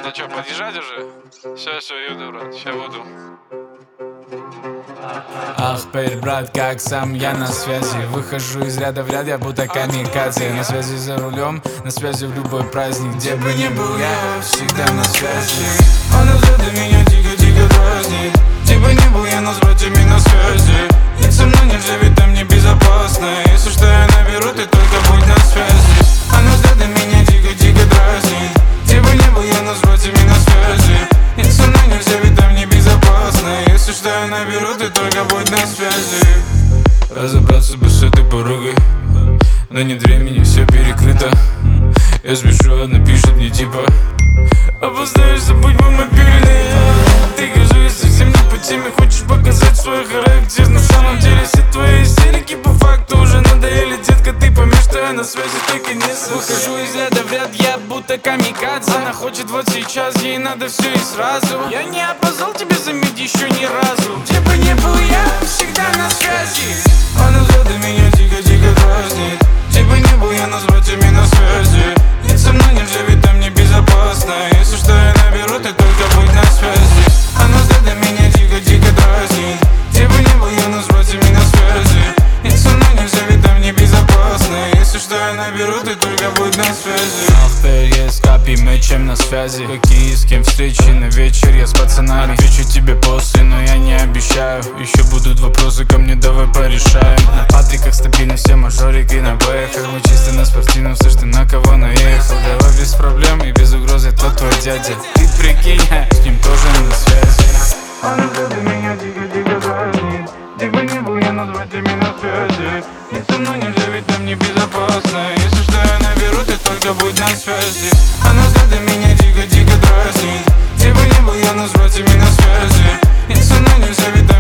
Ну чё, подъезжать уже? Сейчас еду, брат, сейчас буду. Ах, теперь, брат, как сам я на связи. Выхожу из ряда в ряд, я будто камикадзе. На связи за рулем, на связи в любой праздник. Где бы ни был я, всегда на связи. Она взгляды меня дико-дико дразнит. Где бы ни был я, но с братьями на связи. Ведь со мной нельзя, ведь там небезопасно. Если что я наберу, ты только будь на связи. Она взгляды меня дико-дико дразнит. Где бы ни был я, но с братьями на связи. Ведь со мной нельзя, ведь там небезопасно. Если что я наберу, ты только будь на связи. Разобраться бы с этой порогой, но нет времени, все перекрыто. Я спешу, она пишет мне типа: опоздаешь, забудь мой мобильный. Ты, кажется, совсем не по теме, хочешь показать свой характер. На самом деле все твои истерики по факту уже надоели. Детка, ты пойми, что я на связи, только не совсем. Выхожу из ряда в ряд, я будто камикадзе. Она хочет вот сейчас, ей надо все и сразу. Я не опоздал тебе, заметь, еще ни разу. Где бы ни был я, всегда на связи. Она взгляды меня дико-дико дразнит. Где бы ни был я, но с братьями на связи. Ведь со мной нельзя, ведь там небезопасно. Если что я наберу, ты только будь на связи. Она взгляды меня дико-дико дразнит. Где бы ни был я, но с братьями на связи. Ведь со мной нельзя, ведь там небезопасно. Если что я наберу, ты только будь на связи. Теперь есть капи, мы чем на связи. Какие с кем встречи на вечер, я с пацанами. Отвечу тебе после, но я не обещаю. Еще будут вопросы ко мне, давай порешаем. На патриках стабильно все мажорики на бэхах. Мы чисто на спортивном, слышь, ты на кого наехал? Давай без проблем и без угрозы, тот твой дядя. Ты прикинь, с ним тоже на связи. Она взгляды меня дико-дико дразнит. Где бы ни был я, но с братьями на связи. И со мной нельзя, ведь там небезопасно. Если что я наберу, ты только будь на связи. Она взгляды меня дико-дико дразнит. Где бы ни был я, но с братьями на связи. И со мной нельзя, ведь